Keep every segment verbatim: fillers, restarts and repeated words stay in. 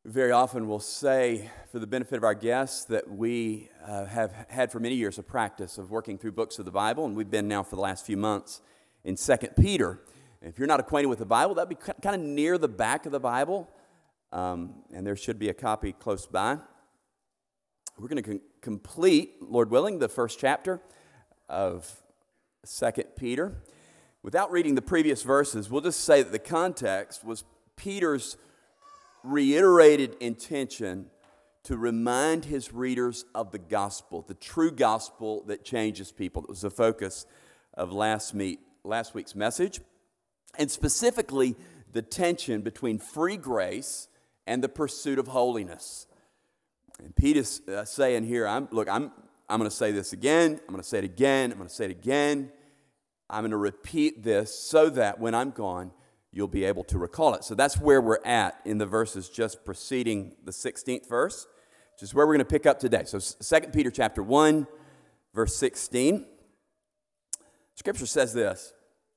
very often will say, for the benefit of our guests, that we uh, have had for many years a practice of working through books of the Bible, and we've been now for the last few months in Second Peter. And if you're not acquainted with the Bible, that'd be kind of near the back of the Bible, um, and there should be a copy close by. We're going to con- complete, Lord willing, the first chapter of Second Peter. Without reading the previous verses, we'll just say that the context was Peter's reiterated intention to remind his readers of the gospel, the true gospel that changes people. That was the focus of last meet, last week's message, and specifically the tension between free grace and the pursuit of holiness. And Peter's uh, saying here, I'm, look, I'm, I'm going to say this again, I'm going to say it again, I'm going to say it again. I'm going to repeat this so that when I'm gone, you'll be able to recall it. So that's where we're at in the verses just preceding the sixteenth verse, which is where we're going to pick up today. So Second Peter chapter one, verse sixteen. Scripture says this: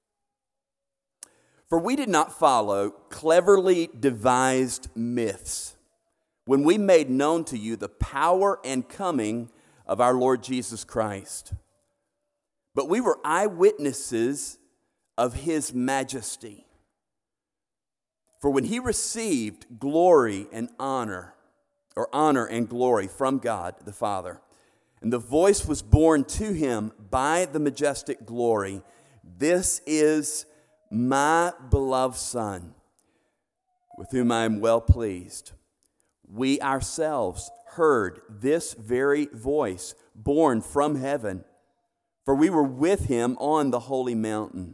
"For we did not follow cleverly devised myths when we made known to you the power and coming of our Lord Jesus Christ. But we were eyewitnesses of his majesty. For when he received glory and honor, or honor and glory from God the Father, and the voice was borne to him by the majestic glory, 'This is my beloved Son, with whom I am well pleased,' we ourselves heard this very voice borne from heaven, for we were with him on the holy mountain.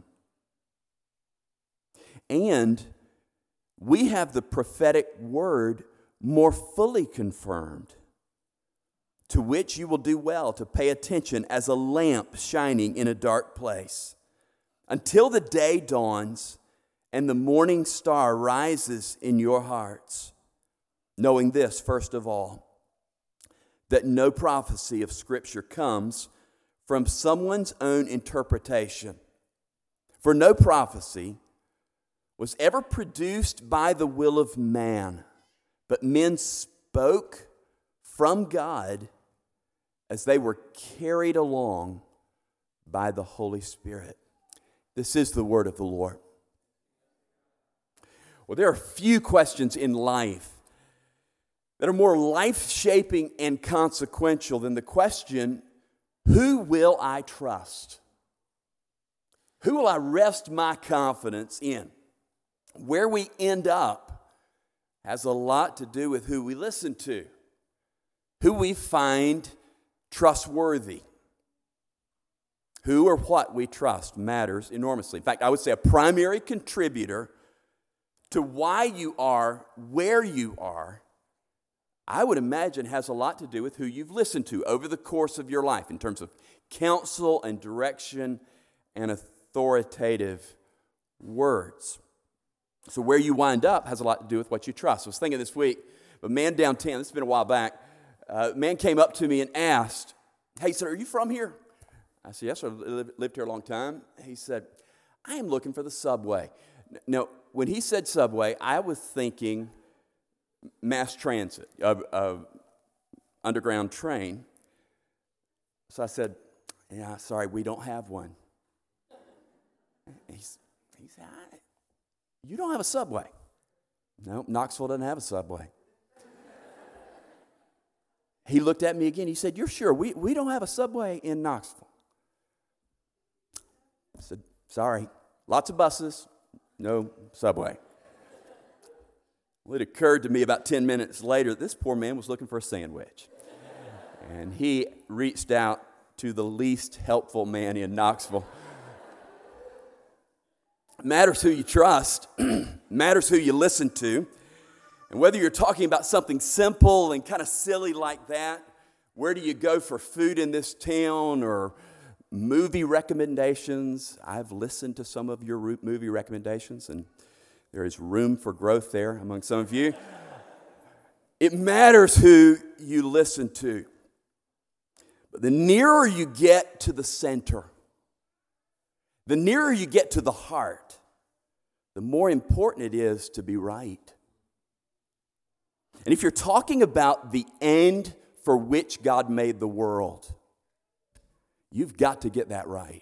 And we have the prophetic word more fully confirmed, to which you will do well to pay attention as a lamp shining in a dark place, until the day dawns and the morning star rises in your hearts, knowing this, first of all, that no prophecy of Scripture comes from someone's own interpretation. For no prophecy was ever produced by the will of man, but men spoke from God as they were carried along by the Holy Spirit." This is the word of the Lord. Well, there are few questions in life that are more life-shaping and consequential than the question, who will I trust? Who will I rest my confidence in? Where we end up has a lot to do with who we listen to, who we find trustworthy. Who or what we trust matters enormously. In fact, I would say a primary contributor to why you are where you are, I would imagine, has a lot to do with who you've listened to over the course of your life in terms of counsel and direction and authoritative words. So where you wind up has a lot to do with what you trust. I was thinking this week, a man downtown, this has been a while back, uh, a man came up to me and asked, "Hey, sir, are you from here?" I said, "Yes, sir, I've lived here a long time." He said, "I am looking for the subway." Now, when he said subway, I was thinking mass transit, a, a underground train. So I said, "Yeah, sorry, we don't have one." He's, he said, I, "You don't have a subway?" "No, Knoxville doesn't have a subway." He looked at me again. He said, "You're sure? We, we don't have a subway in Knoxville." I said, "Sorry, lots of buses, no subway." Well, it occurred to me about ten minutes later that this poor man was looking for a sandwich. And he reached out to the least helpful man in Knoxville. It matters who you trust, matters who you listen to. And whether you're talking about something simple and kind of silly like that, where do you go for food in this town, or movie recommendations? I've listened to some of your movie recommendations, and there is room for growth there among some of you. It matters who you listen to. But the nearer you get to the center, the nearer you get to the heart, the more important it is to be right. And if you're talking about the end for which God made the world, you've got to get that right.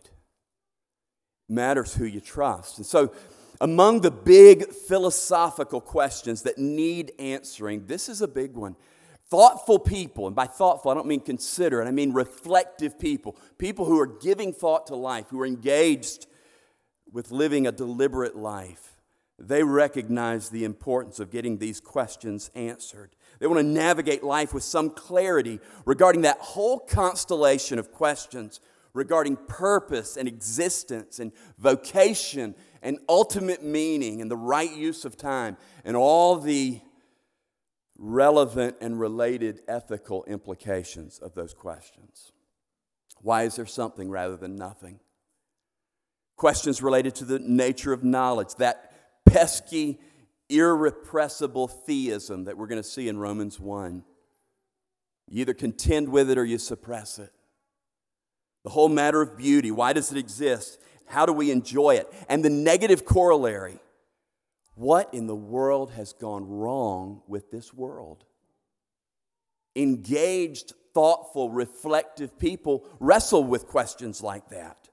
It matters who you trust. And so, among the big philosophical questions that need answering, this is a big one. Thoughtful people, and by thoughtful, I don't mean considerate, I mean reflective people, people who are giving thought to life, who are engaged with living a deliberate life. They recognize the importance of getting these questions answered. They want to navigate life with some clarity regarding that whole constellation of questions regarding purpose and existence and vocation and ultimate meaning and the right use of time and all the relevant and related ethical implications of those questions. Why is there something rather than nothing? Questions related to the nature of knowledge, that pesky, irrepressible theism that we're going to see in Romans one. You either contend with it or you suppress it. The whole matter of beauty, why does it exist? How do we enjoy it? And the negative corollary, what in the world has gone wrong with this world? Engaged, thoughtful, reflective people wrestle with questions like that.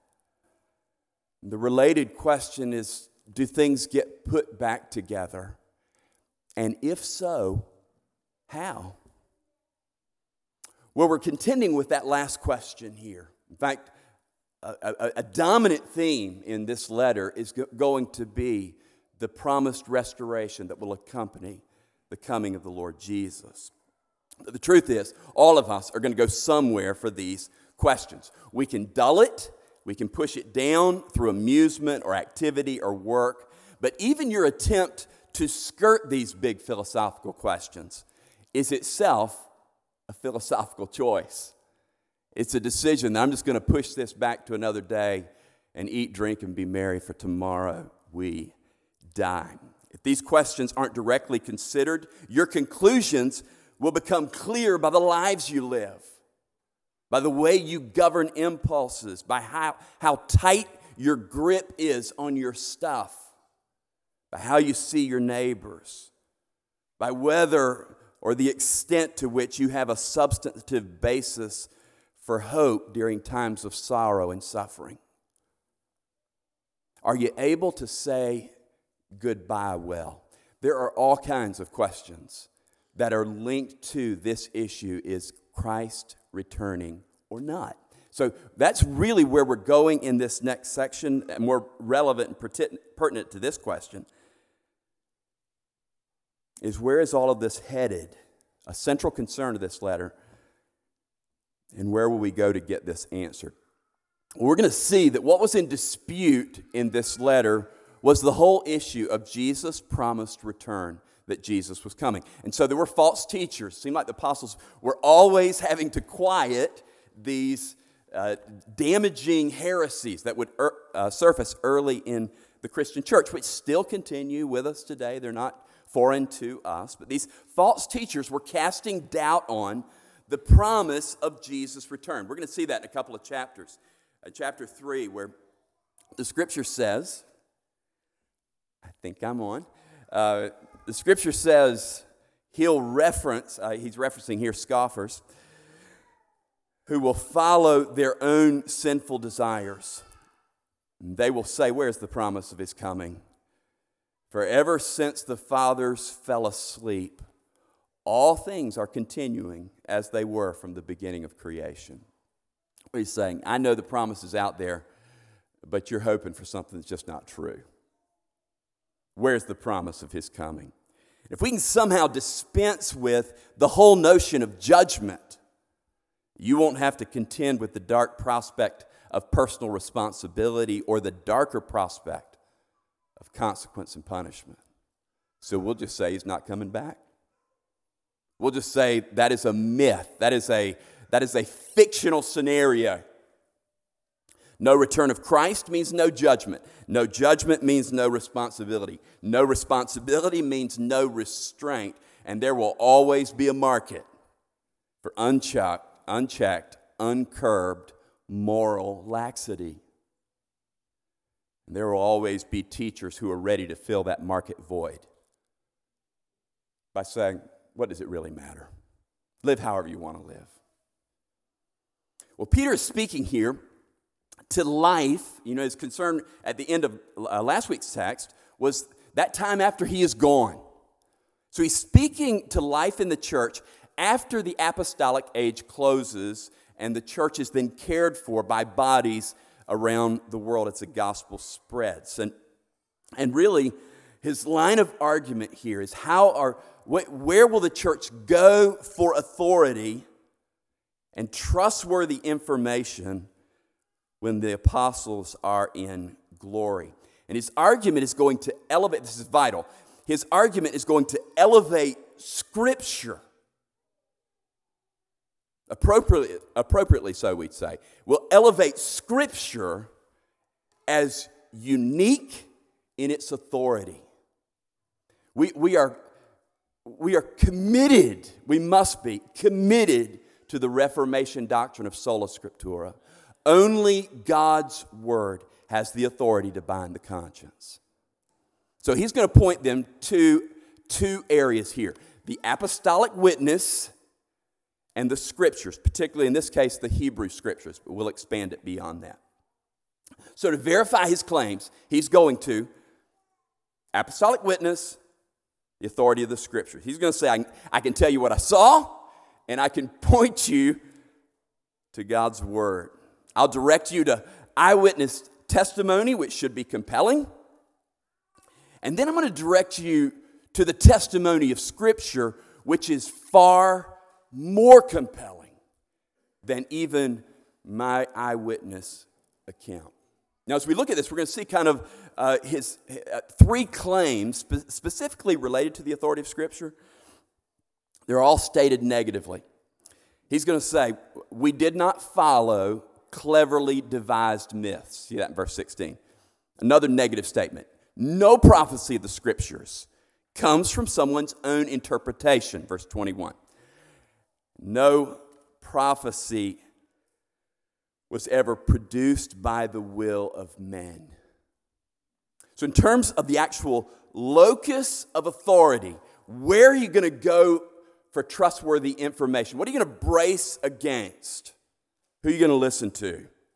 The related question is, do things get put back together? And if so, how? Well, we're contending with that last question here. In fact, a, a, a dominant theme in this letter is go- going to be the promised restoration that will accompany the coming of the Lord Jesus. The truth is, all of us are going to go somewhere for these questions. We can dull it, we can push it down through amusement or activity or work, but even your attempt to skirt these big philosophical questions is itself a philosophical choice. It's a decision that I'm just going to push this back to another day and eat, drink, and be merry, for tomorrow we die. If these questions aren't directly considered, your conclusions will become clear by the lives you live, by the way you govern impulses, by how, how tight your grip is on your stuff, by how you see your neighbors, by whether or the extent to which you have a substantive basis for hope during times of sorrow and suffering. Are you able to say goodbye well? There are all kinds of questions that are linked to this issue. Is Christ returning or not? So that's really where we're going in this next section, more relevant and pertinent to this question, is where is all of this headed? A central concern of this letter. And where will we go to get this answered? Well, we're going to see that what was in dispute in this letter was the whole issue of Jesus' promised return, that Jesus was coming. And so there were false teachers. It seemed like the apostles were always having to quiet these uh, damaging heresies that would er, uh, surface early in the Christian church, which still continue with us today. They're not foreign to us. But these false teachers were casting doubt on the promise of Jesus' return. We're going to see that in a couple of chapters. Uh, chapter three, where the scripture says, I think I'm on, uh, the scripture says he'll reference, uh, he's referencing here scoffers, who will follow their own sinful desires. They will say, where's the promise of his coming? For ever since the fathers fell asleep, all things are continuing as they were from the beginning of creation. What he's saying, I know the promise is out there, but you're hoping for something that's just not true. Where's the promise of his coming? If we can somehow dispense with the whole notion of judgment, you won't have to contend with the dark prospect of personal responsibility or the darker prospect of consequence and punishment. So we'll just say he's not coming back. We'll just say that is a myth. That is a, that is a fictional scenario. No return of Christ means no judgment. No judgment means no responsibility. No responsibility means no restraint. And there will always be a market for unchecked, unchecked, uncurbed moral laxity. And there will always be teachers who are ready to fill that market void by saying, what does it really matter? Live however you want to live. Well, Peter is speaking here to life. You know, his concern at the end of uh, last week's text was that time after he is gone. So he's speaking to life in the church after the apostolic age closes and the church is then cared for by bodies around the world as the gospel spreads. And, and really, his line of argument here is how are, wh- where will the church go for authority and trustworthy information when the apostles are in glory? And his argument is going to elevate, this is vital, his argument is going to elevate Scripture. Appropriately, appropriately so, we'd say. Will elevate Scripture as unique in its authority. We, we, are, we are committed, we must be committed to the Reformation doctrine of sola scriptura. Only God's Word has the authority to bind the conscience. So he's going to point them to two areas here. The apostolic witness and the Scriptures, particularly in this case the Hebrew Scriptures, but we'll expand it beyond that. So to verify his claims, he's going to apostolic witness, the authority of the Scriptures. He's going to say, I, I can tell you what I saw, and I can point you to God's Word. I'll direct you to eyewitness testimony, which should be compelling. And then I'm going to direct you to the testimony of Scripture, which is far more compelling than even my eyewitness account. Now, as we look at this, we're going to see kind of uh, his uh, three claims spe- specifically related to the authority of Scripture. They're all stated negatively. He's going to say, we did not follow cleverly devised myths. See that in verse sixteen. Another negative statement. No prophecy of the Scriptures comes from someone's own interpretation. Verse twenty-one. No prophecy was ever produced by the will of men. So in terms of the actual locus of authority, where are you going to go for trustworthy information? What are you going to brace against? Who are you going to listen to?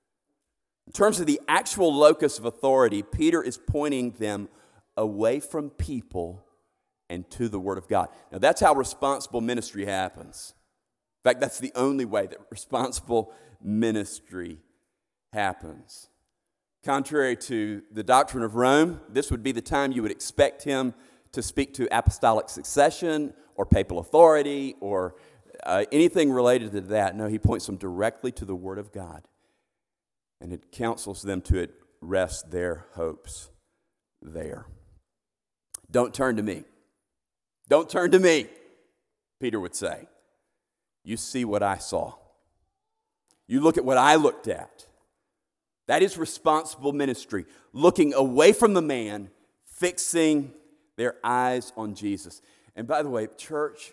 In terms of the actual locus of authority, Peter is pointing them away from people and to the Word of God. Now that's how responsible ministry happens. In fact, that's the only way that responsible ministry happens. Contrary to the doctrine of Rome, this would be the time you would expect him to speak to apostolic succession or papal authority or uh, anything related to that. No, he points them directly to the Word of God, and it counsels them to rest their hopes there. Don't turn to me. Don't turn to me, Peter would say. You see what I saw. You look at what I looked at. That is responsible ministry, looking away from the man, fixing their eyes on Jesus. And by the way, church,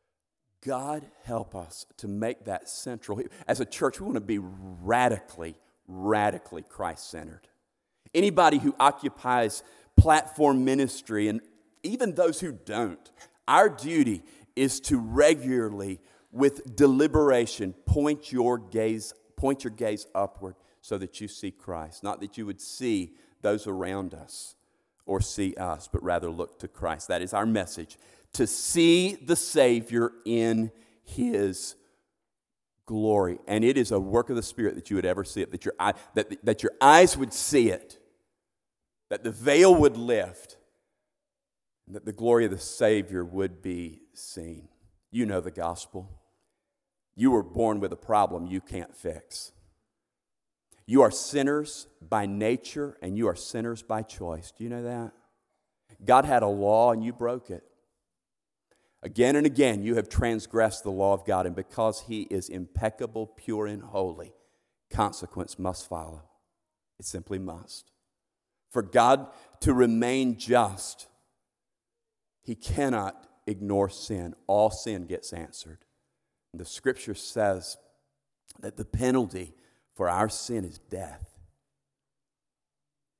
God help us to make that central. As a church, we want to be radically, radically Christ-centered. Anybody who occupies platform ministry, and even those who don't, our duty is to regularly, with deliberation, point your gaze, point your gaze upward so that you see Christ. Not that you would see those around us or see us, but rather look to Christ. That is our message. To see the Savior in His glory. And it is a work of the Spirit that you would ever see it, that your, eye, that, that your eyes would see it, that the veil would lift, and that the glory of the Savior would be seen. You know the gospel. You were born with a problem you can't fix. You are sinners by nature, and you are sinners by choice. Do you know that? God had a law, and you broke it. Again and again, you have transgressed the law of God, and because He is impeccable, pure, and holy, consequence must follow. It simply must. For God to remain just, He cannot ignore sin. All sin gets answered. And the Scripture says that the penalty for our sin is death.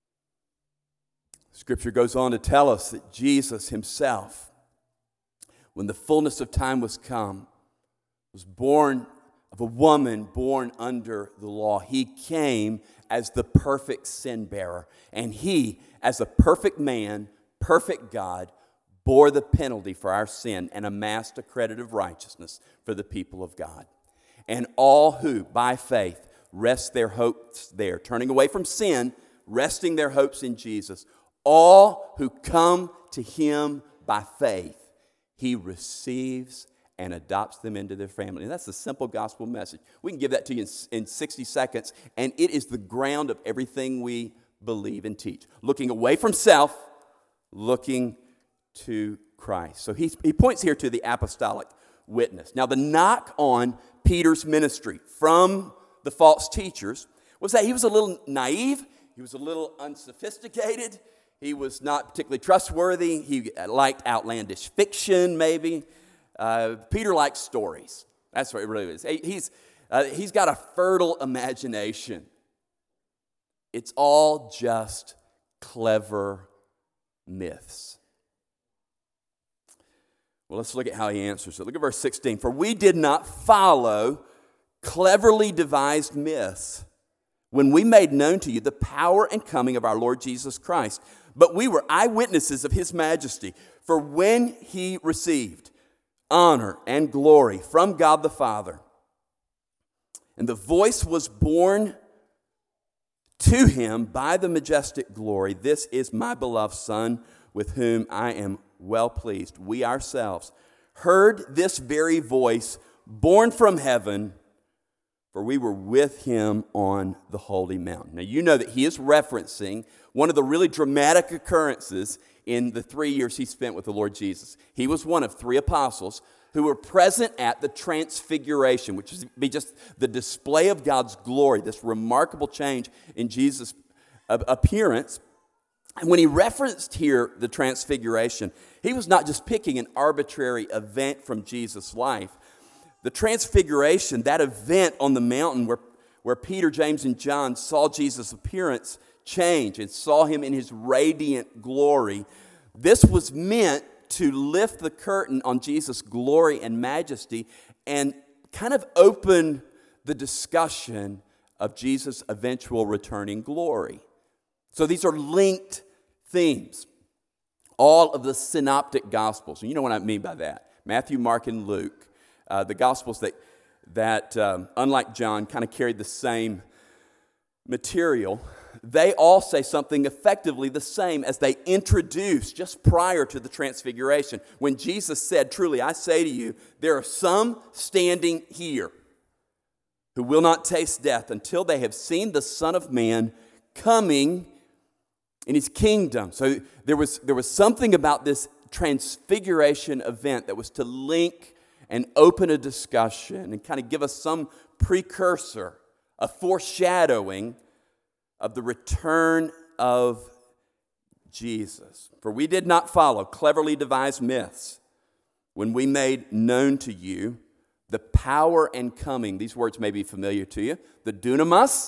Scripture goes on to tell us that Jesus Himself when the fullness of time was come, was born of a woman born under the law. He came as the perfect sin bearer, and he, as a perfect man, perfect God, bore the penalty for our sin and amassed a credit of righteousness for the people of God. And all who, by faith, rest their hopes there, turning away from sin, resting their hopes in Jesus, all who come to him by faith, he receives and adopts them into their family. And that's the simple gospel message. We can give that to you in, in sixty seconds, and it is the ground of everything we believe and teach. Looking away from self, looking to Christ. So he, he points here to the apostolic witness. Now, the knock on Peter's ministry from the false teachers was that he was a little naive, he was a little unsophisticated, he was not particularly trustworthy, he liked outlandish fiction maybe. Uh, Peter likes stories. That's what it really is. He, he's, uh, he's got a fertile imagination. It's all just clever myths. Well, let's look at how he answers it. Look at verse sixteen. For we did not follow cleverly devised myths when we made known to you the power and coming of our Lord Jesus Christ, but we were eyewitnesses of his majesty. For when he received honor and glory from God the Father, and the voice was borne to him by the majestic glory, this is my beloved Son, with whom I am well pleased. We ourselves heard this very voice born from heaven, for we were with him on the holy mountain. Now, you know that he is referencing one of the really dramatic occurrences in the three years he spent with the Lord Jesus. He was one of three apostles who were present at the transfiguration, which would be just the display of God's glory, this remarkable change in Jesus' appearance. And when he referenced here the transfiguration, he was not just picking an arbitrary event from Jesus' life. The transfiguration, that event on the mountain where, where Peter, James, and John saw Jesus' appearance change and saw him in his radiant glory, this was meant to lift the curtain on Jesus' glory and majesty and kind of open the discussion of Jesus' eventual returning glory. So these are linked themes. All of the synoptic gospels, and you know what I mean by that. Matthew, Mark, and Luke, uh, the gospels that, that um, unlike John, kind of carried the same material. They all say something effectively the same as they introduce just prior to the transfiguration. When Jesus said, truly, I say to you, there are some standing here who will not taste death until they have seen the Son of Man coming in his kingdom. So there was, there was something about this transfiguration event that was to link and open a discussion and kind of give us some precursor, a foreshadowing of the return of Jesus. For we did not follow cleverly devised myths when we made known to you the power and coming, these words may be familiar to you, the dunamis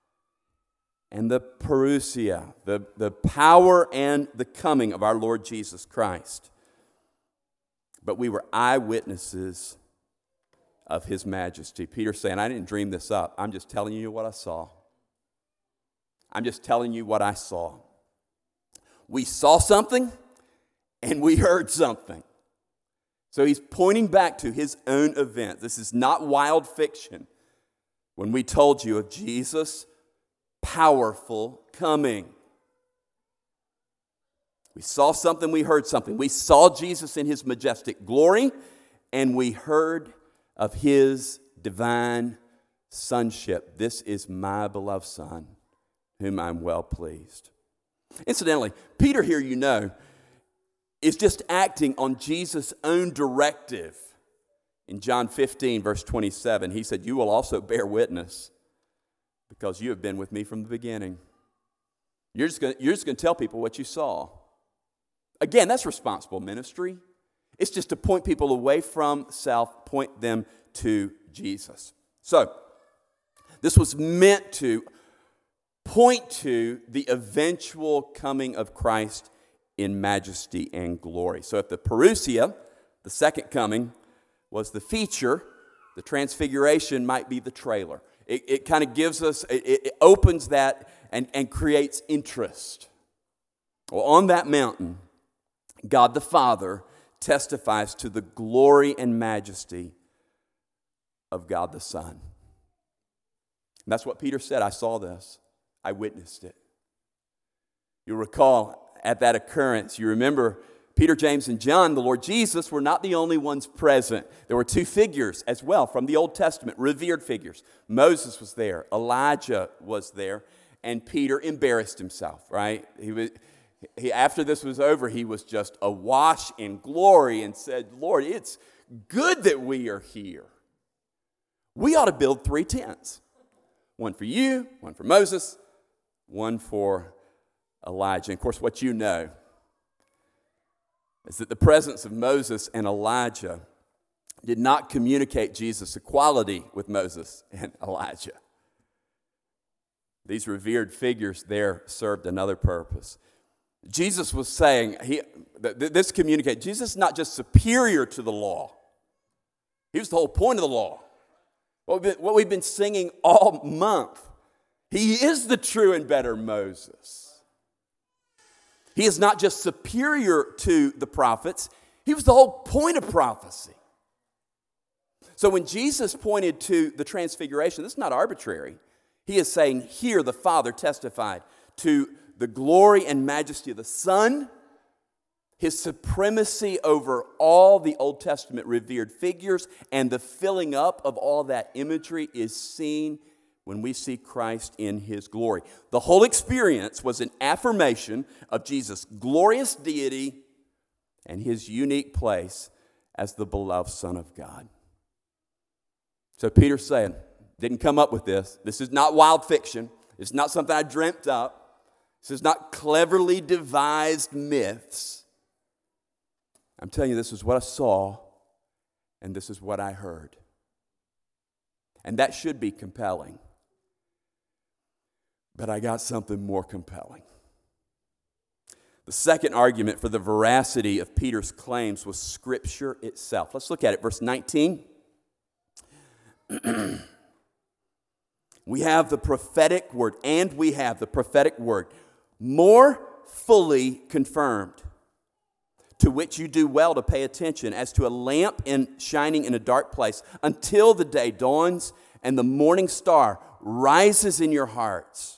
and the parousia, the, the power and the coming of our Lord Jesus Christ. But we were eyewitnesses of his majesty. Peter's saying, I didn't dream this up. I'm just telling you what I saw. I'm just telling you what I saw. We saw something and we heard something. So he's pointing back to his own event. This is not wild fiction. When we told you of Jesus' powerful coming. We saw something, we heard something. We saw Jesus in his majestic glory, and we heard of his divine sonship. This is my beloved Son, whom I'm well pleased. Incidentally, Peter here, you know, is just acting on Jesus' own directive. In John fifteen, verse twenty-seven, he said, you will also bear witness because you have been with me from the beginning. You're just going you're just going to tell people what you saw. Again, that's responsible ministry. It's just to point people away from self, point them to Jesus. So, this was meant to point to the eventual coming of Christ in majesty and glory. So if the parousia, The second coming was the feature. The transfiguration might be the trailer. It, it kind of gives us, it, it opens that and, and creates interest. Well, on that mountain, God the Father testifies to the glory and majesty of God the Son. And that's what Peter said. I saw this. I witnessed it. You'll recall at that occurrence, you remember Peter, James, and John, the Lord Jesus, were not the only ones present. There were two figures as well from the Old Testament, revered figures. Moses was there, Elijah was there, and Peter embarrassed himself, right? He was, he, after this was over, he was just awash in glory and said, Lord, it's good that we are here. We ought to build three tents. One for you, one for Moses, one for Elijah. And of course, what you know is that the presence of Moses and Elijah did not communicate Jesus' equality with Moses and Elijah. These revered figures there served another purpose. Jesus was saying, he, th- this communicate, Jesus is not just superior to the law. He was the whole point of the law. What we've been, what we've been singing all month. He is the true and better Moses. He is not just superior to the prophets. He was the whole point of prophecy. So when Jesus pointed to the transfiguration, this is not arbitrary. He is saying, here the Father testified to the glory and majesty of the Son, His supremacy over all the Old Testament revered figures, and the filling up of all that imagery is seen when we see Christ in His glory. The whole experience was an affirmation of Jesus' glorious deity and His unique place as the beloved Son of God. So Peter's saying, didn't come up with this. This is not wild fiction. It's not something I dreamt up. This is not cleverly devised myths. I'm telling you, this is what I saw, and this is what I heard. And that should be compelling. But I got something more compelling. The second argument for the veracity of Peter's claims was Scripture itself. Let's look at it, verse nineteen. We have the prophetic word, and we have the prophetic word more fully confirmed, to which you do well to pay attention, as to a lamp in shining in a dark place, until the day dawns and the morning star rises in your hearts.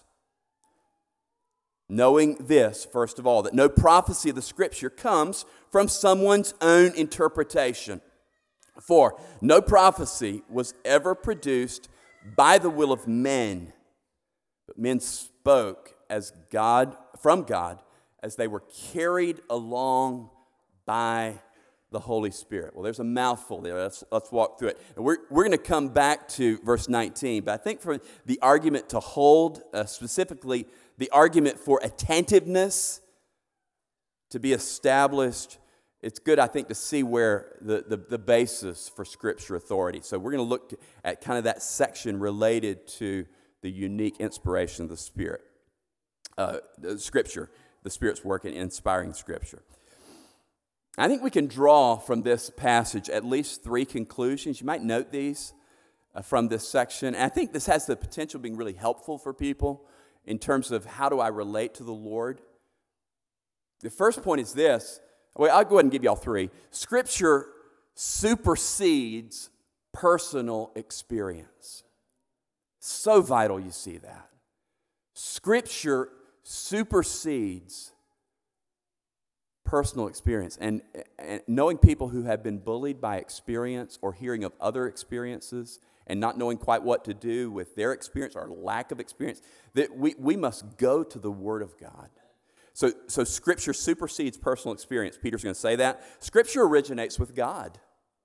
Knowing this, first of all, that no prophecy of the Scripture comes from someone's own interpretation. For no prophecy was ever produced by the will of men, but men spoke as God, from God, as they were carried along by the Holy Spirit. Well, there's a mouthful there. Let's, let's walk through it. And we're, we're going to come back to verse nineteen, but I think for the argument to hold, uh, specifically the argument for attentiveness to be established, it's good, I think, to see where the, the, the basis for Scripture authority. So we're going to look at kind of that section related to the unique inspiration of the Spirit. Uh, the Scripture, the Spirit's work in inspiring Scripture. I think we can draw from this passage at least three conclusions. You might note these uh, from this section. And I think this has the potential of being really helpful for people in terms of how do I relate to the Lord. The first point is this. Well, I'll go ahead and give you all three. Scripture supersedes personal experience. So vital you see that. Scripture supersedes personal experience. And, and knowing people who have been bullied by experience or hearing of other experiences and not knowing quite what to do with their experience or lack of experience, that we, we must go to the Word of God. So, so Scripture supersedes personal experience. Peter's going to say that. Scripture originates with God.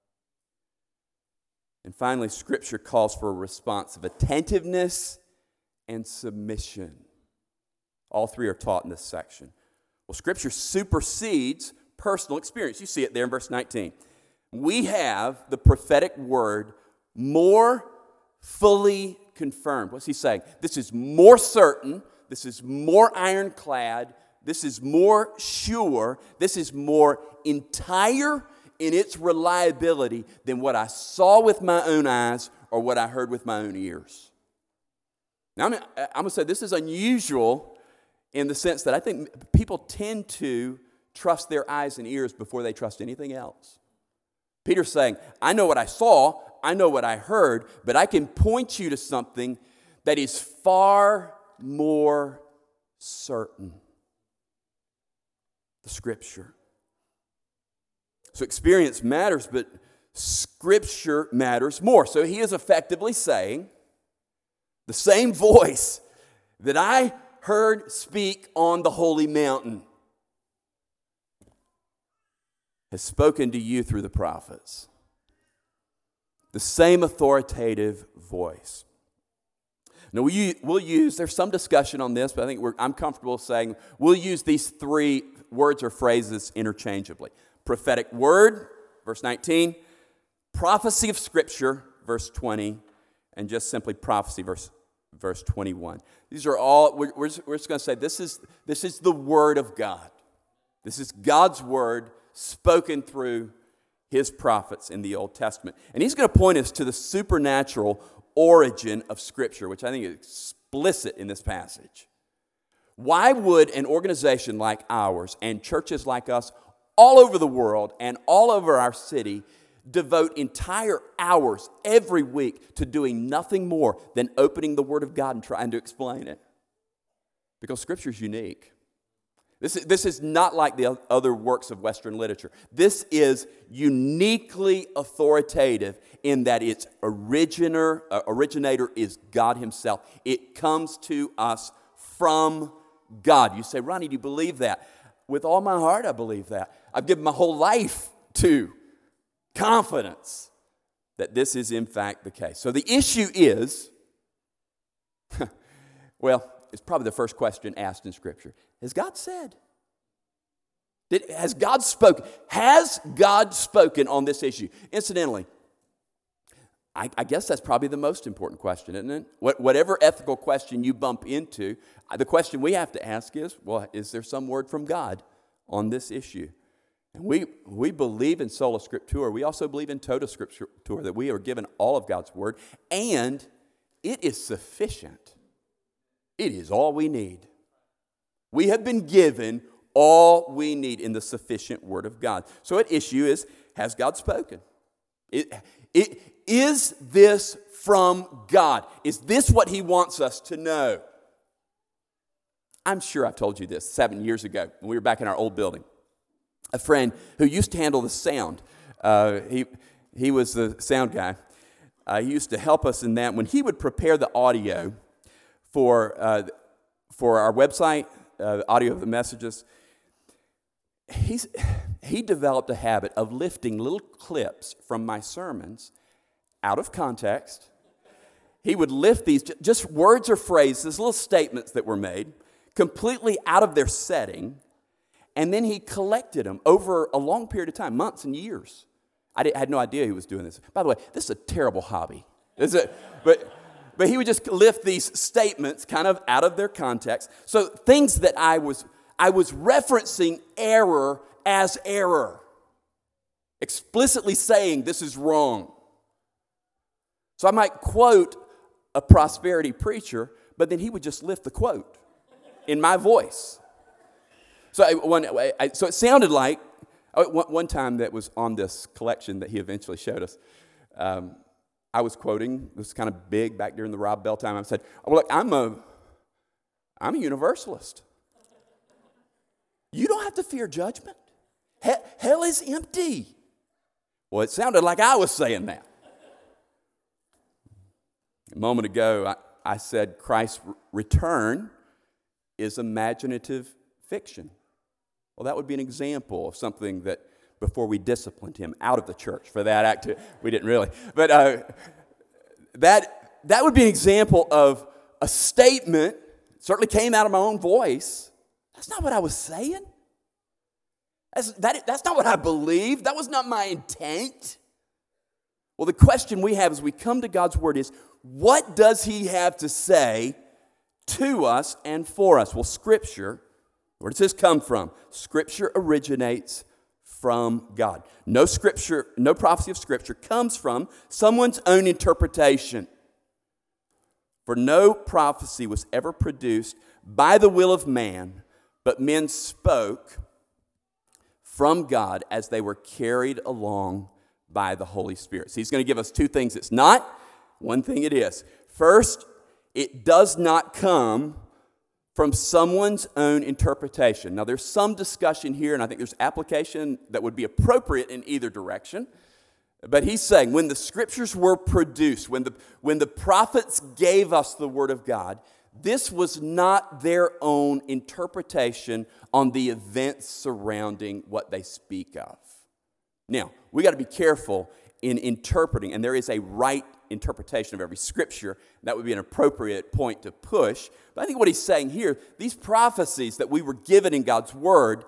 And finally, Scripture calls for a response of attentiveness and submission. All three are taught in this section. Well, Scripture supersedes personal experience. You see it there in verse nineteen. We have the prophetic word more fully confirmed. What's he saying? This is more certain. This is more ironclad. This is more sure. This is more entire in its reliability than what I saw with my own eyes or what I heard with my own ears. Now, I'm, I'm going to say this is unusual in the sense that I think people tend to trust their eyes and ears before they trust anything else. Peter's saying, I know what I saw, I know what I heard, but I can point you to something that is far more certain. The Scripture. So experience matters, but Scripture matters more. So he is effectively saying, the same voice that I heard speak on the holy mountain has spoken to you through the prophets. The same authoritative voice. Now, we, we'll use, there's some discussion on this, but I think we're, I'm comfortable saying we'll use these three words or phrases interchangeably. Prophetic word, verse nineteen. Prophecy of Scripture, verse twenty. And just simply prophecy, verse, verse twenty-one. These are all, we're, we're just, we're just going to say this is, this is the Word of God. This is God's Word spoken through His prophets in the Old Testament. And He's going to point us to the supernatural origin of Scripture, which I think is explicit in this passage. Why would an organization like ours and churches like us all over the world and all over our city devote entire hours every week to doing nothing more than opening the Word of God and trying to explain it? Because Scripture is unique. This is, this is not like the other works of Western literature. This is uniquely authoritative in that its originator, uh, originator is God Himself. It comes to us from God. You say, Ronnie, do you believe that? With all my heart, I believe that. I've given my whole life to confidence that this is in fact the case. So the issue is, well, it's probably the first question asked in Scripture. Has God said? Did, has God spoken? Has God spoken on this issue? Incidentally, I, I guess that's probably the most important question, isn't it? What, whatever ethical question you bump into, the question we have to ask is, well, is there some word from God on this issue? And we, we believe in sola scriptura. We also believe in tota scriptura, that we are given all of God's word, and it is sufficient. It is all we need. We have been given all we need in the sufficient Word of God. So at issue is, has God spoken? It, it, is this from God? Is this what He wants us to know? I'm sure I've told you this seven years ago when we were back in our old building. A friend who used to handle the sound, uh, he, he was the sound guy. Uh, he used to help us in that. When he would prepare the audio for, uh, for our website, Uh, audio of the messages, he's, he developed a habit of lifting little clips from my sermons out of context. He would lift these, just words or phrases, little statements that were made, completely out of their setting, and then he collected them over a long period of time, months and years. I, did, I had no idea he was doing this. By the way, this is a terrible hobby. Is it? But... But he would just lift these statements kind of out of their context. So things that I was, I was referencing error as error. Explicitly saying this is wrong. So I might quote a prosperity preacher, but then he would just lift the quote in my voice. So, I, one, I, so it sounded like, one, one time that was on this collection that he eventually showed us, um, I was quoting, this was kind of big back during the Rob Bell time. I said, well, look, I'm a, I'm a universalist. You don't have to fear judgment. Hell, hell is empty. Well, it sounded like I was saying that. A moment ago, I, I said Christ's return is imaginative fiction. Well, that would be an example of something that before we disciplined him out of the church for that act. We didn't really. But uh, that, that would be an example of a statement, certainly came out of my own voice. That's not what I was saying. That's, that, that's not what I believed. That was not my intent. Well, the question we have as we come to God's Word is, what does He have to say to us and for us? Well, Scripture, where does this come from? Scripture originates from God. No scripture, no prophecy of Scripture comes from someone's own interpretation. For no prophecy was ever produced by the will of man, but men spoke from God as they were carried along by the Holy Spirit. So he's going to give us two things it's not, one thing it is. First, it does not come from someone's own interpretation. Now, there's some discussion here, and I think there's application that would be appropriate in either direction. But he's saying when the Scriptures were produced, when the, when the prophets gave us the Word of God, this was not their own interpretation on the events surrounding what they speak of. Now, we got to be careful in interpreting, and there is a right interpretation of every Scripture. That would be an appropriate point to push. But I think what he's saying here, these prophecies that we were given in God's Word,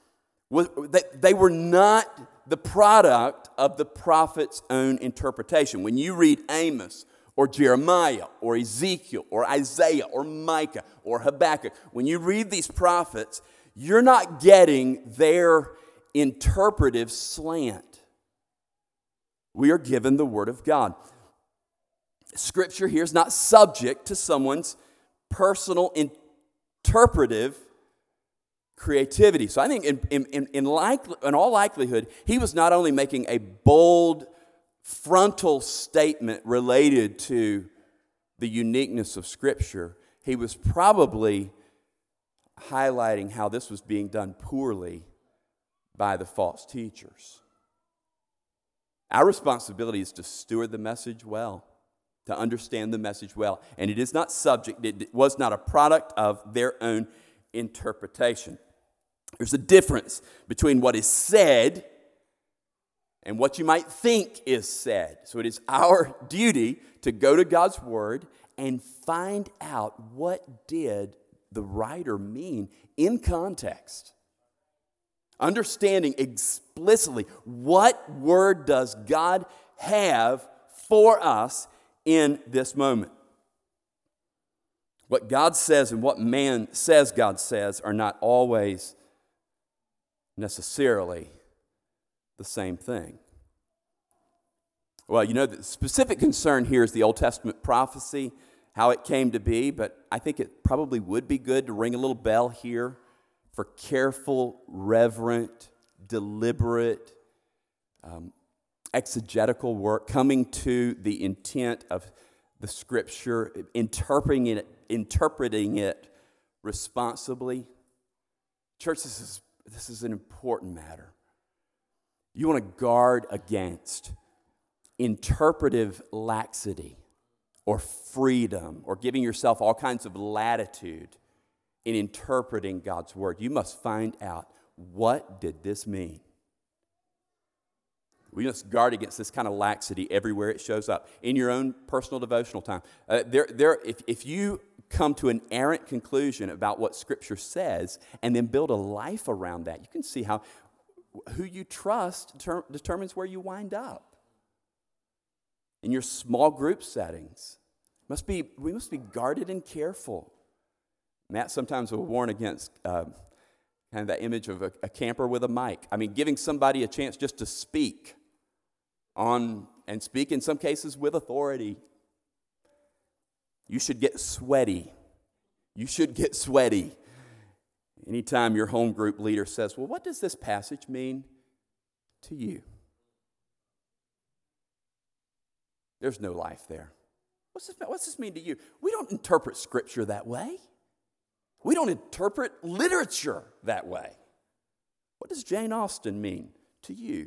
they were not the product of the prophet's own interpretation. When you read Amos or Jeremiah or Ezekiel or Isaiah or Micah or Habakkuk, when you read these prophets, you're not getting their interpretive slant. We are given the Word of God. Scripture here is not subject to someone's personal interpretive creativity. So I think in, in, in, in, likely, in all likelihood, he was not only making a bold frontal statement related to the uniqueness of Scripture, he was probably highlighting how this was being done poorly by the false teachers. Our responsibility is to steward the message well, to understand the message well. And it is not subject, it was not a product of their own interpretation. There's a difference between what is said and what you might think is said. So it is our duty to go to God's Word and find out what did the writer mean in context. Understanding explicitly what word does God have for us in this moment. What God says and what man says God says are not always necessarily the same thing. Well, you know, the specific concern here is the Old Testament prophecy, how it came to be, but I think it probably would be good to ring a little bell here for careful, reverent, deliberate, um, exegetical work, coming to the intent of the Scripture, interpreting it, interpreting it responsibly. Church, this is, this is an important matter. You want to guard against interpretive laxity or freedom or giving yourself all kinds of latitude in interpreting God's Word. You must find out, what did this mean? We must guard against this kind of laxity everywhere it shows up. In your own personal devotional time. Uh, there, there, if, if you come to an errant conclusion about what Scripture says and then build a life around that, you can see how who you trust ter- determines where you wind up. In your small group settings, must be we must be guarded and careful. Matt sometimes will warn against uh, kind of that image of a, a camper with a mic. I mean, giving somebody a chance just to speak on, and speak in some cases with authority. You should get sweaty. You should get sweaty. Anytime your home group leader says, well, what does this passage mean to you? There's no life there. What's this, what's this mean to you? We don't interpret Scripture that way. We don't interpret literature that way. What does Jane Austen mean to you?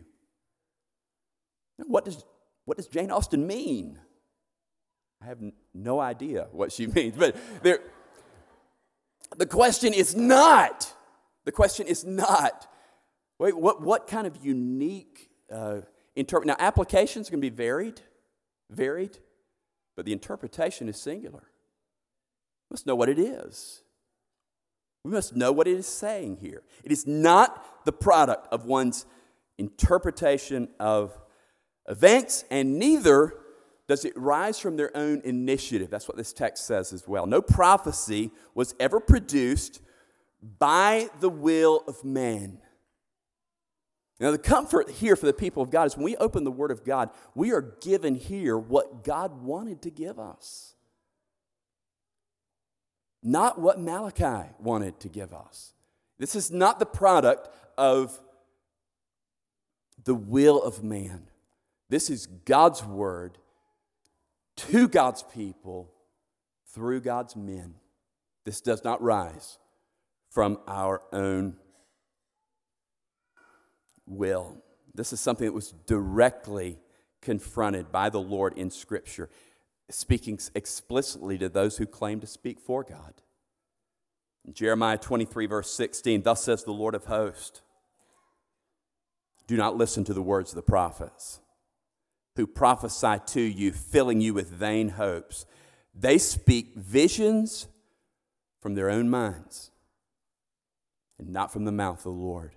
What does, what does Jane Austen mean? I have n- no idea what she means. But there, the question is not, the question is not, wait, what, what kind of unique uh, interpret? Now, applications can be varied, varied, but the interpretation is singular. We must know what it is. We must know what it is saying here. It is not the product of one's interpretation of events, and neither does it rise from their own initiative. That's what this text says as well. No prophecy was ever produced by the will of man. Now, the comfort here for the people of God is when we open the Word of God, we are given here what God wanted to give us. Not what Malachi wanted to give us. This is not the product of the will of man. This is God's Word to God's people through God's men. This does not rise from our own will. This is something that was directly confronted by the Lord in Scripture, speaking explicitly to those who claim to speak for God. In Jeremiah twenty-three, verse sixteen, thus says the Lord of hosts, do not listen to the words of the prophets who prophesy to you, filling you with vain hopes. They speak visions from their own minds and not from the mouth of the Lord.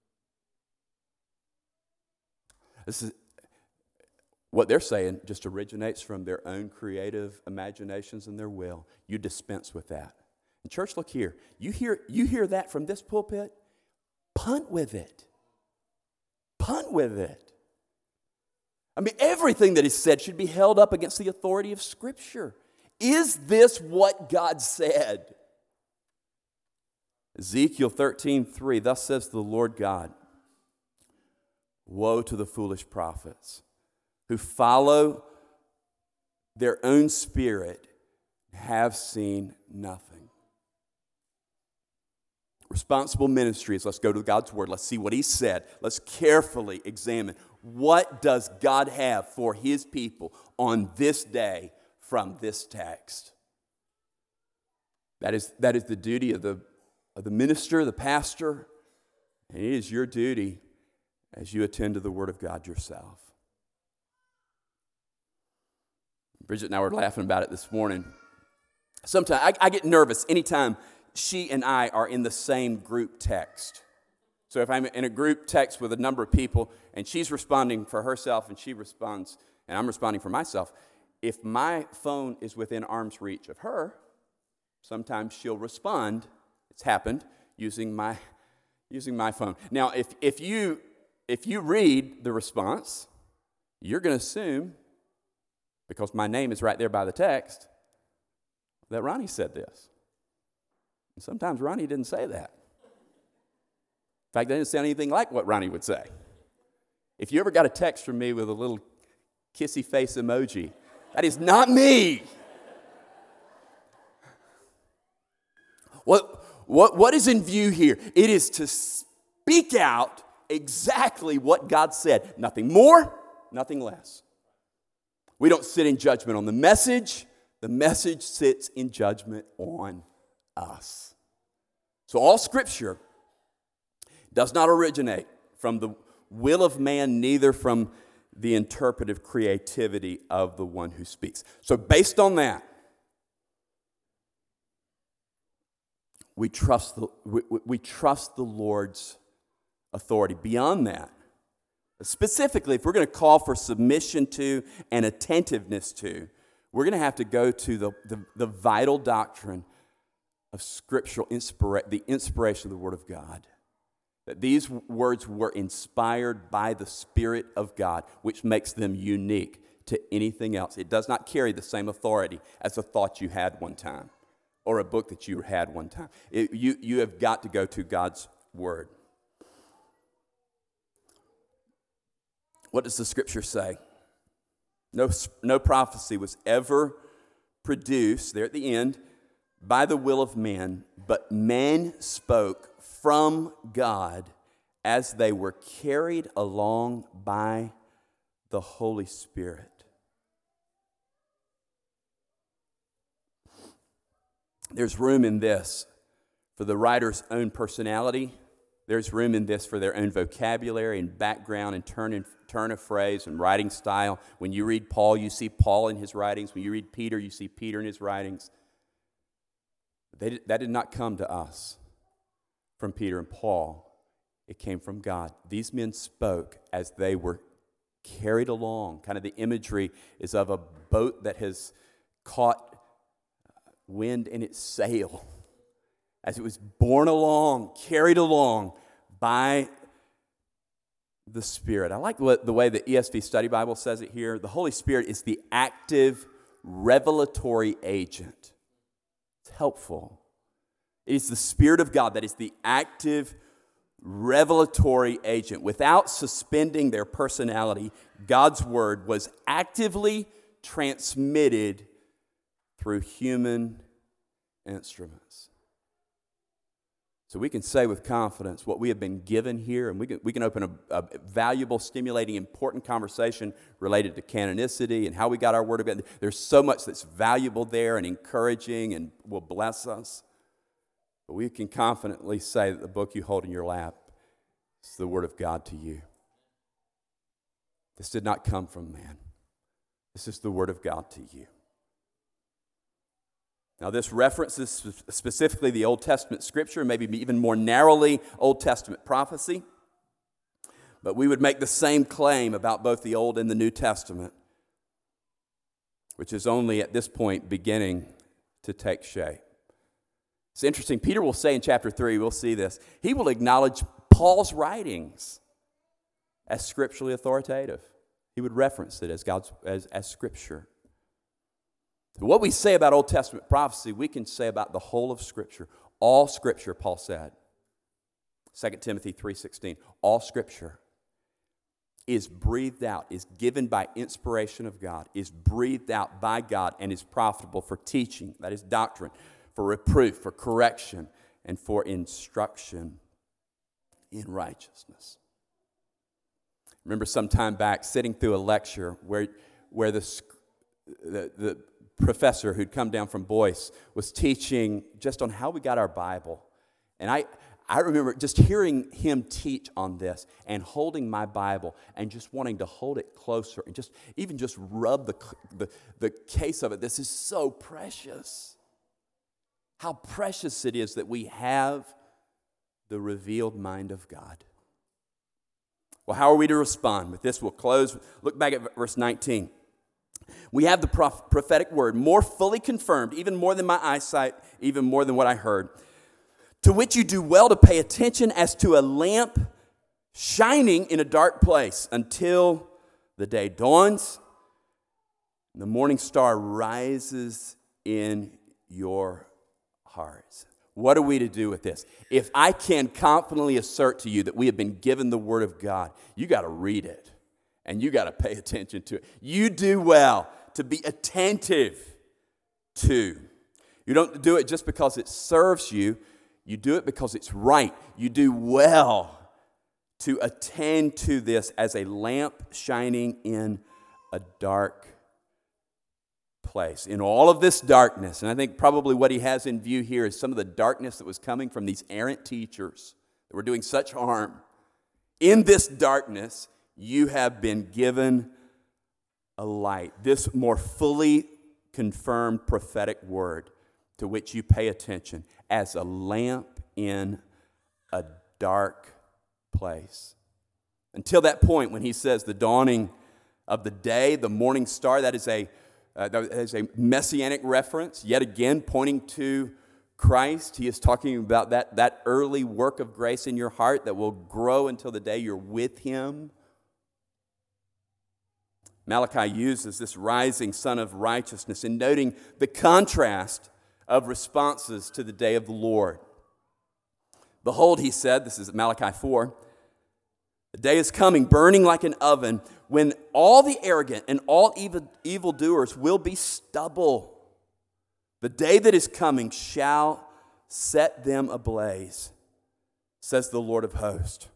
This is what they're saying, just originates from their own creative imaginations and their will. You dispense with that. And church, look here. You hear, you hear that from this pulpit? Punt with it. Punt with it. I mean, everything that is said should be held up against the authority of Scripture. Is this what God said? Ezekiel thirteen three, thus says the Lord God, woe to the foolish prophets who follow their own spirit, have seen nothing. Responsible ministry is let's go to God's Word. Let's see what He said. Let's carefully examine what does God have for His people on this day from this text. That is, that is the duty of the, of the minister, the pastor, and it is your duty as you attend to the Word of God yourself. Bridget and I were laughing about it this morning. Sometimes I, I get nervous anytime she and I are in the same group text. So if I'm in a group text with a number of people and she's responding for herself and she responds and I'm responding for myself, if my phone is within arm's reach of her, sometimes she'll respond, it's happened, using my using my phone. Now, if if you if you read the response, you're going to assume, because my name is right there by the text, that Ronnie said this. And sometimes Ronnie didn't say that. In fact, that didn't sound anything like what Ronnie would say. If you ever got a text from me with a little kissy face emoji, that is not me. What, what, what is in view here? It is to speak out exactly what God said. Nothing more, nothing less. We don't sit in judgment on the message. The message sits in judgment on us. So all Scripture does not originate from the will of man, neither from the interpretive creativity of the one who speaks. So based on that, we trust the, we, we trust the Lord's authority. Beyond that, specifically, if we're going to call for submission to and attentiveness to, we're going to have to go to the, the, the vital doctrine of scriptural inspira- the inspiration of the Word of God. That these words were inspired by the Spirit of God, which makes them unique to anything else. It does not carry the same authority as a thought you had one time or a book that you had one time. It, you, you have got to go to God's Word. What does the Scripture say? No, no prophecy was ever produced, there at the end, by the will of man, but men spoke from God as they were carried along by the Holy Spirit. There's room in this for the writer's own personality. There's room in this for their own vocabulary and background and turn, in, turn of phrase and writing style. When you read Paul, you see Paul in his writings. When you read Peter, you see Peter in his writings. They did, that did not come to us from Peter and Paul. It came from God. These men spoke as they were carried along. Kind of the imagery is of a boat that has caught wind in its sail. As it was borne along, carried along by the Spirit. I like what, the way the E S V Study Bible says it here. The Holy Spirit is the active revelatory agent. It's helpful. It is the Spirit of God that is the active revelatory agent. Without suspending their personality, God's Word was actively transmitted through human instruments. So we can say with confidence what we have been given here, and we can, we can open a, a valuable, stimulating, important conversation related to canonicity and how we got our Word of God. There's so much that's valuable there and encouraging and will bless us. But we can confidently say that the book you hold in your lap is the Word of God to you. This did not come from man. This is the Word of God to you. Now, this references specifically the Old Testament Scripture, maybe even more narrowly Old Testament prophecy. But we would make the same claim about both the Old and the New Testament, which is only at this point beginning to take shape. It's interesting. Peter will say in chapter three, we'll see this, he will acknowledge Paul's writings as scripturally authoritative. He would reference it as God's as, as Scripture. What we say about Old Testament prophecy, we can say about the whole of Scripture. All Scripture, Paul said. Second Timothy three sixteen. All Scripture is breathed out, is given by inspiration of God, is breathed out by God, and is profitable for teaching, that is doctrine, for reproof, for correction, and for instruction in righteousness. Remember some time back sitting through a lecture where, where the, the, the professor who'd come down from Boyce was teaching just on how we got our Bible. And I, I remember just hearing him teach on this and holding my Bible and just wanting to hold it closer and just even just rub the, the, the case of it. This is so precious. How precious it is that we have the revealed mind of God. Well, how are we to respond? With this, we'll close. Look back at verse nineteen. We have the prophetic word more fully confirmed, even more than my eyesight, even more than what I heard, to which you do well to pay attention as to a lamp shining in a dark place until the day dawns and the morning star rises in your hearts. What are we to do with this? If I can confidently assert to you that we have been given the Word of God, you got to read it. And you got to pay attention to it. You do well to be attentive to. You don't do it just because it serves you. You do it because it's right. You do well to attend to this as a lamp shining in a dark place. In all of this darkness, and I think probably what he has in view here is some of the darkness that was coming from these errant teachers that were doing such harm. In this darkness, you have been given a light, this more fully confirmed prophetic word to which you pay attention as a lamp in a dark place. Until that point when he says the dawning of the day, the morning star, that is a, uh, that is a messianic reference, yet again pointing to Christ. He is talking about that, that early work of grace in your heart that will grow until the day you're with him. Malachi uses this rising sun of righteousness in noting the contrast of responses to the day of the Lord. Behold, he said, this is Malachi four, the day is coming, burning like an oven, when all the arrogant and all evil evildoers will be stubble. The day that is coming shall set them ablaze, says the Lord of hosts,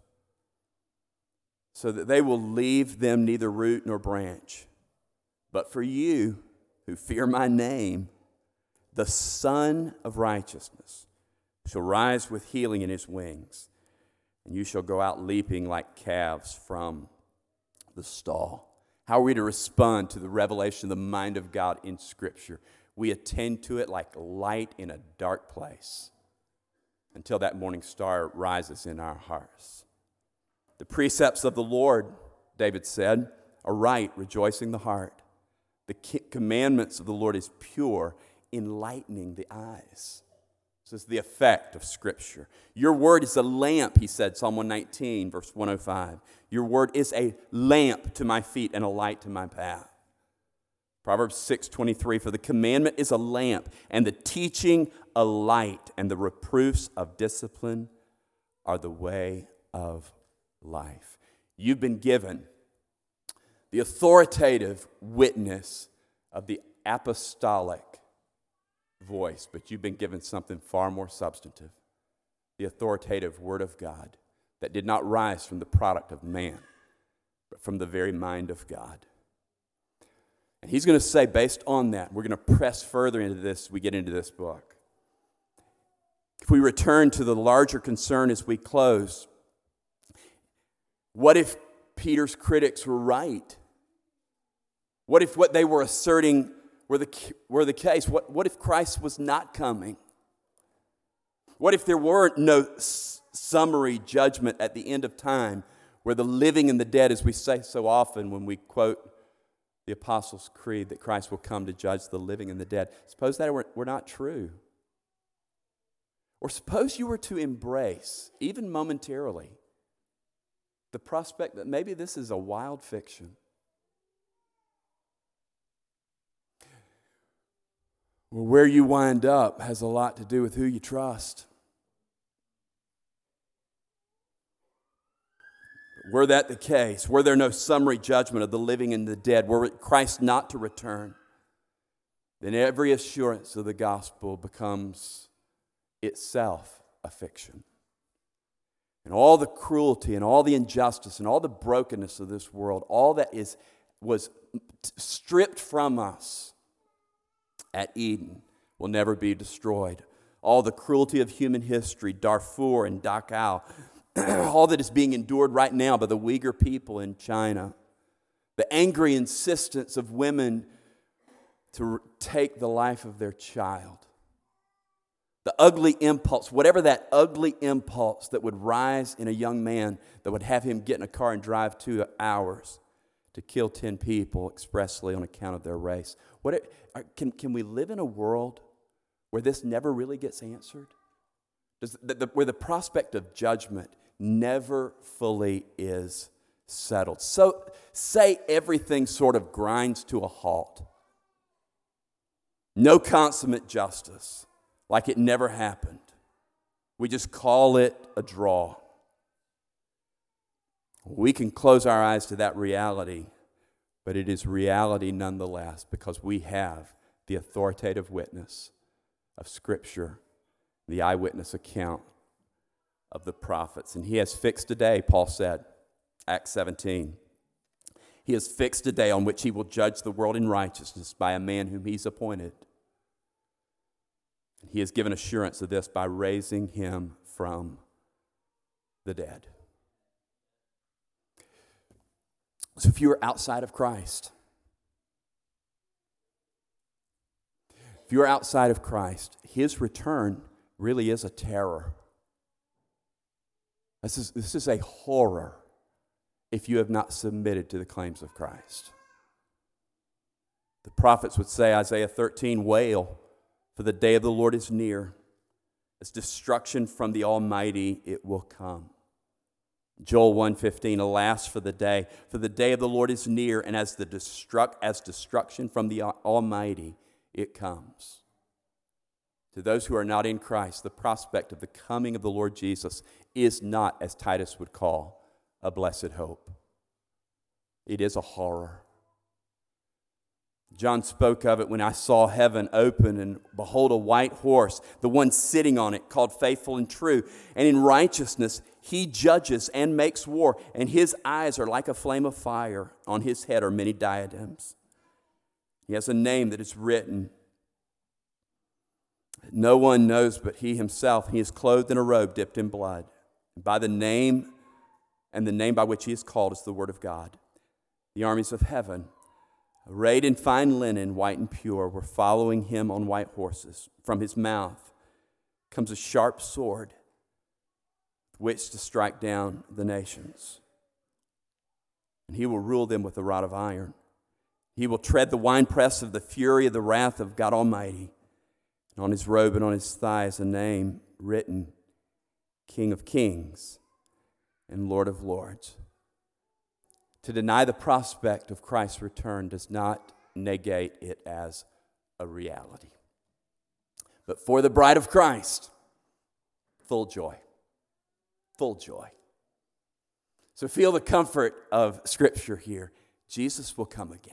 so that they will leave them neither root nor branch. But for you who fear my name, the Son of Righteousness shall rise with healing in his wings, and you shall go out leaping like calves from the stall. How are we to respond to the revelation of the mind of God in Scripture? We attend to it like light in a dark place until that morning star rises in our hearts. The precepts of the Lord, David said, are right, rejoicing the heart. The commandments of the Lord is pure, enlightening the eyes. This is the effect of Scripture. Your word is a lamp, he said, Psalm one nineteen, verse one oh five. Your word is a lamp to my feet and a light to my path. Proverbs six twenty-three, for the commandment is a lamp, and the teaching a light, and the reproofs of discipline are the way of life. You've been given the authoritative witness of the apostolic voice, but you've been given something far more substantive, the authoritative Word of God that did not rise from the product of man, but from the very mind of God. And he's going to say, based on that, we're going to press further into this as we get into this book. If we return to the larger concern as we close, what if Peter's critics were right? What if what they were asserting were the, were the case? What, what if Christ was not coming? What if there weren't no s- summary judgment at the end of time where the living and the dead, as we say so often when we quote the Apostles' Creed, that Christ will come to judge the living and the dead. Suppose that were, were not true. Or suppose you were to embrace, even momentarily, the prospect that maybe this is a wild fiction. Well, where you wind up has a lot to do with who you trust. Were that the case, were there no summary judgment of the living and the dead, were Christ not to return, then every assurance of the gospel becomes itself a fiction. And all the cruelty and all the injustice and all the brokenness of this world, all that is was stripped from us at Eden, will never be destroyed. All the cruelty of human history, Darfur and Dachau, all that is being endured right now by the Uyghur people in China, the angry insistence of women to take the life of their child, the ugly impulse, whatever that ugly impulse that would rise in a young man that would have him get in a car and drive two hours to kill ten people expressly on account of their race. What it, can, can we live in a world where this never really gets answered? Does the, the, where the prospect of judgment never fully is settled? So say everything sort of grinds to a halt. No consummate justice, like it never happened. We just call it a draw. We can close our eyes to that reality, but it is reality nonetheless because we have the authoritative witness of Scripture, the eyewitness account of the prophets. And he has fixed a day, Paul said, Acts seventeen. He has fixed a day on which he will judge the world in righteousness by a man whom he's appointed. He has given assurance of this by raising him from the dead. So if you are outside of Christ, if you are outside of Christ, his return really is a terror. This is, this is a horror if you have not submitted to the claims of Christ. The prophets would say, Isaiah thirteen, wail, for the day of the Lord is near. As destruction from the Almighty it will come. Joel one fifteen, alas for the day, for the day of the Lord is near, and as the destruct as destruction from the Almighty it comes. To those who are not in Christ, the prospect of the coming of the Lord Jesus is not, as Titus would call, a blessed hope. It is a horror. John spoke of it when I saw heaven open and behold a white horse, the one sitting on it called Faithful and True. And in righteousness he judges and makes war, and his eyes are like a flame of fire. On his head are many diadems. He has a name that is written. No one knows but he himself. He is clothed in a robe dipped in blood. By the name and the name by which he is called is the Word of God. The armies of heaven, arrayed in fine linen, white and pure, were following him on white horses. From his mouth comes a sharp sword, with which to strike down the nations. And he will rule them with a rod of iron. He will tread the winepress of the fury of the wrath of God Almighty. And on his robe and on his thighs a name written, King of Kings and Lord of Lords. To deny the prospect of Christ's return does not negate it as a reality. But for the bride of Christ, full joy. Full joy. So feel the comfort of Scripture here. Jesus will come again.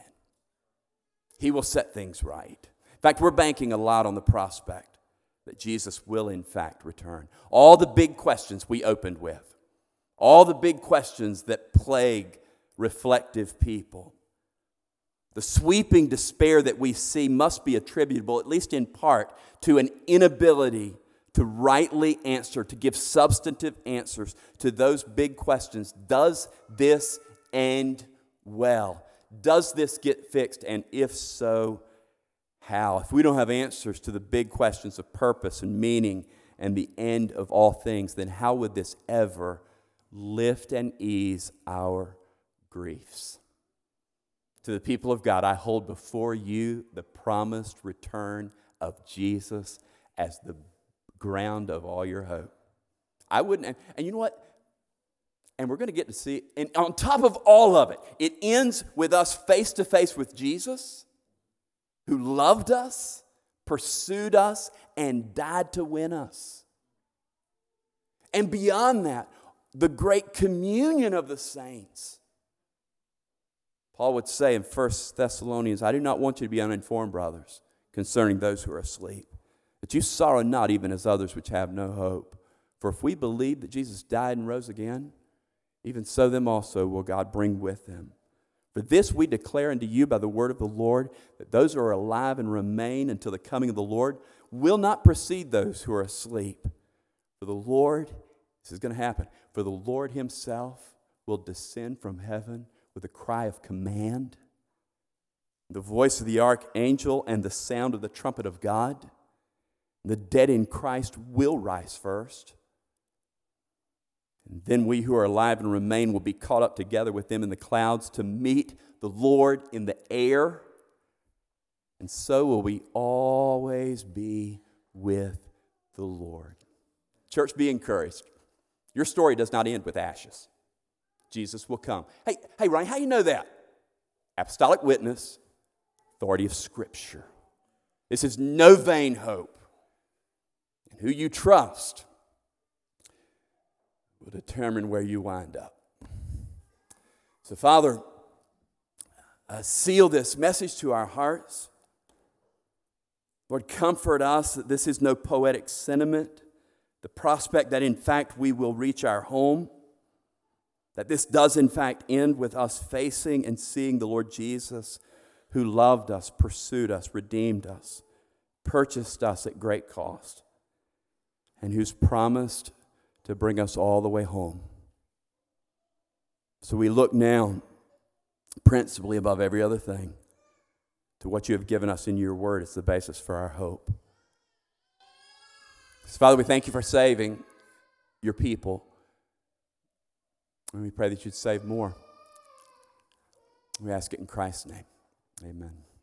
He will set things right. In fact, we're banking a lot on the prospect that Jesus will in fact return. All the big questions we opened with, all the big questions that plague reflective people, the sweeping despair that we see must be attributable, at least in part, to an inability to rightly answer, to give substantive answers to those big questions. Does this end well? Does this get fixed? And if so, how? If we don't have answers to the big questions of purpose and meaning and the end of all things, then how would this ever lift and ease our griefs? To the people of God, I hold before you the promised return of Jesus as the ground of all your hope. I wouldn't, and, and you know what? And we're going to get to see, and on top of all of it, it ends with us face to face with Jesus, who loved us, pursued us, and died to win us. And beyond that, the great communion of the saints. Paul would say in First Thessalonians, I do not want you to be uninformed, brothers, concerning those who are asleep, that you sorrow not even as others which have no hope. For if we believe that Jesus died and rose again, even so them also will God bring with him. For this we declare unto you by the word of the Lord, that those who are alive and remain until the coming of the Lord will not precede those who are asleep. For the Lord, this is going to happen, for the Lord himself will descend from heaven with a cry of command, the voice of the archangel, and the sound of the trumpet of God. The dead in Christ will rise first. And then we who are alive and remain will be caught up together with them in the clouds to meet the Lord in the air. And so will we always be with the Lord. Church, be encouraged. Your story does not end with ashes. Jesus will come. Hey, hey, Ryan, how do you know that? Apostolic witness, authority of Scripture. This is no vain hope. And who you trust will determine where you wind up. So, Father, uh, seal this message to our hearts. Lord, comfort us that this is no poetic sentiment. The prospect that, in fact, we will reach our home. That this does, in fact, end with us facing and seeing the Lord Jesus, who loved us, pursued us, redeemed us, purchased us at great cost, and who's promised to bring us all the way home. So we look now, principally above every other thing, to what you have given us in your word as the basis for our hope. So Father, we thank you for saving your people. And we pray that you'd save more. We ask it in Christ's name. Amen.